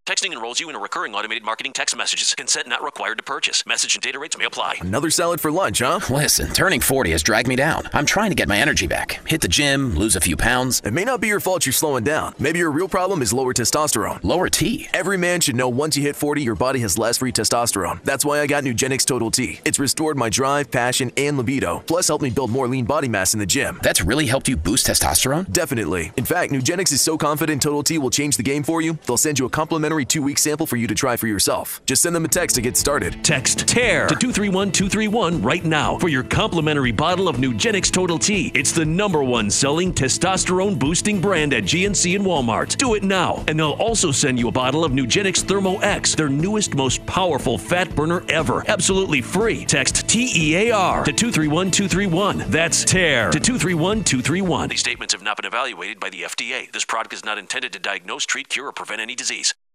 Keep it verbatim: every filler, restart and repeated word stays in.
Texting enrolls you in a recurring automated marketing text messages. Consent not required to purchase. Message and data rates may apply. Another salad for lunch, huh? Listen, turning forty has dragged me down. I'm trying to get my energy back. Hit the gym, lose a few pounds. It may not be your fault you're slowing down. Maybe your real problem is lower testosterone. Lower T? Every man should know once you hit forty, your body has less free testosterone. That's why I got Nugenix Total T. It's restored my drive, passion, and libido. Plus helped me build more lean body mass in the gym. That's really helped you boost testosterone? Definitely. In fact, Nugenix is so confident Total T will change the game for you, they'll send you a complimentary two-week sample for you to try for yourself. Just send them a text to get started. Text TEAR to two three one two three one right now for your complimentary bottle of Nugenix Total T. It's the number one selling testosterone boosting brand at G N C and Walmart. Do it now, and they'll also send you a bottle of Nugenix Thermo X, their newest, most powerful fat burner ever. Absolutely free. Text T E A R to two three one two three one. That's TEAR to two three one two three one. These statements have not been evaluated by the F D A. This product is not intended to diagnose, treat, cure, or prevent any disease.